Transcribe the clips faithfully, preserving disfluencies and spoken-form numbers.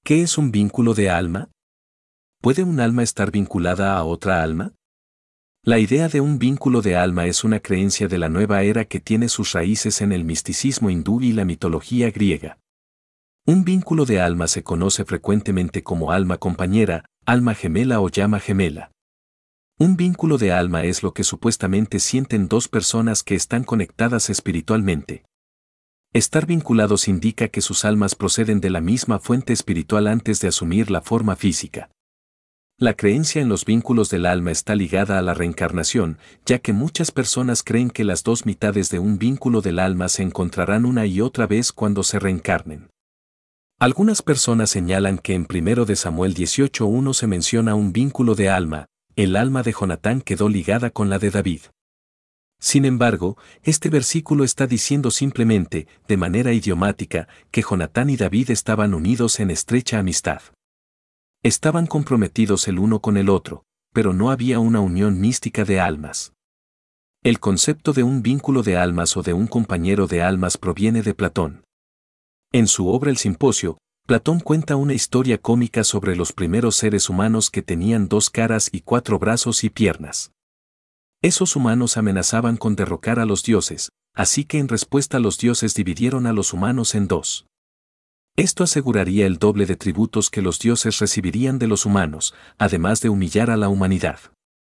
¿Qué es un vínculo de alma? ¿Puede un alma estar vinculada a otra alma? La idea de un vínculo de alma es una creencia de la nueva era que tiene sus raíces en el misticismo hindú y la mitología griega. Un vínculo de alma se conoce frecuentemente como alma compañera, alma gemela o llama gemela. Un vínculo de alma es lo que supuestamente sienten dos personas que están conectadas espiritualmente. Estar vinculados indica que sus almas proceden de la misma fuente espiritual antes de asumir la forma física. La creencia en los vínculos del alma está ligada a la reencarnación, ya que muchas personas creen que las dos mitades de un vínculo del alma se encontrarán una y otra vez cuando se reencarnen. Algunas personas señalan que en primero de Samuel dieciocho uno se menciona un vínculo de alma, el alma de Jonatán quedó ligada con la de David. Sin embargo, este versículo está diciendo simplemente, de manera idiomática, que Jonatán y David estaban unidos en estrecha amistad. Estaban comprometidos el uno con el otro, pero no había una unión mística de almas. El concepto de un vínculo de almas o de un compañero de almas proviene de Platón. En su obra El Simposio, Platón cuenta una historia cómica sobre los primeros seres humanos que tenían dos caras y cuatro brazos y piernas. Esos humanos amenazaban con derrocar a los dioses, así que en respuesta los dioses dividieron a los humanos en dos. Esto aseguraría el doble de tributos que los dioses recibirían de los humanos, además de humillar a la humanidad.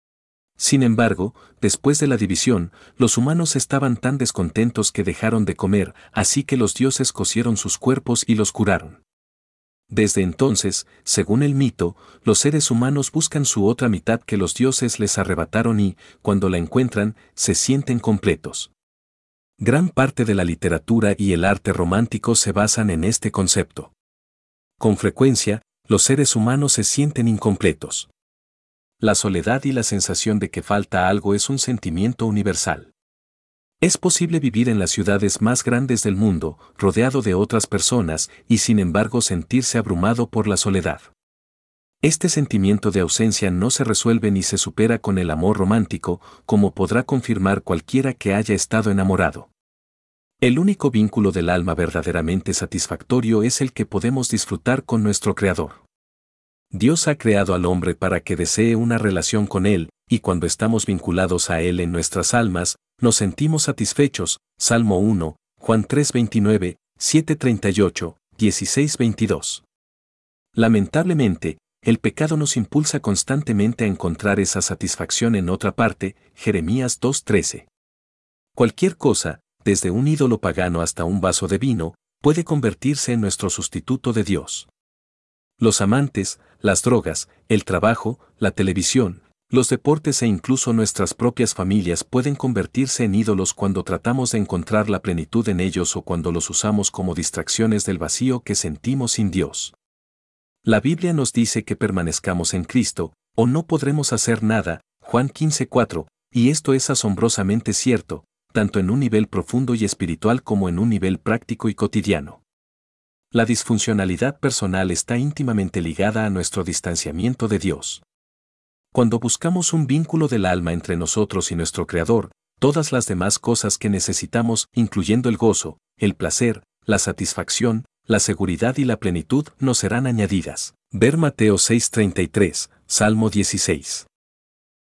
Sin embargo, después de la división, los humanos estaban tan descontentos que dejaron de comer, así que los dioses cosieron sus cuerpos y los curaron. Desde entonces, según el mito, los seres humanos buscan su otra mitad que los dioses les arrebataron y, cuando la encuentran, se sienten completos. Gran parte de la literatura y el arte romántico se basan en este concepto. Con frecuencia, los seres humanos se sienten incompletos. La soledad y la sensación de que falta algo es un sentimiento universal. Es posible vivir en las ciudades más grandes del mundo, rodeado de otras personas, y sin embargo sentirse abrumado por la soledad. Este sentimiento de ausencia no se resuelve ni se supera con el amor romántico, como podrá confirmar cualquiera que haya estado enamorado. El único vínculo del alma verdaderamente satisfactorio es el que podemos disfrutar con nuestro Creador. Dios ha creado al hombre para que desee una relación con Él, y cuando estamos vinculados a Él en nuestras almas, nos sentimos satisfechos. Salmo uno, Juan tres veintinueve, siete treinta y ocho, dieciséis veintidós. Lamentablemente, el pecado nos impulsa constantemente a encontrar esa satisfacción en otra parte. Jeremías dos trece. Cualquier cosa, desde un ídolo pagano hasta un vaso de vino, puede convertirse en nuestro sustituto de Dios. Los amantes, las drogas, el trabajo, la televisión, los deportes e incluso nuestras propias familias pueden convertirse en ídolos cuando tratamos de encontrar la plenitud en ellos o cuando los usamos como distracciones del vacío que sentimos sin Dios. La Biblia nos dice que permanezcamos en Cristo, o no podremos hacer nada, Juan quince cuatro, y esto es asombrosamente cierto, tanto en un nivel profundo y espiritual como en un nivel práctico y cotidiano. La disfuncionalidad personal está íntimamente ligada a nuestro distanciamiento de Dios. Cuando buscamos un vínculo del alma entre nosotros y nuestro Creador, todas las demás cosas que necesitamos, incluyendo el gozo, el placer, la satisfacción, la seguridad y la plenitud, nos serán añadidas. Ver Mateo seis treinta y tres, Salmo dieciséis.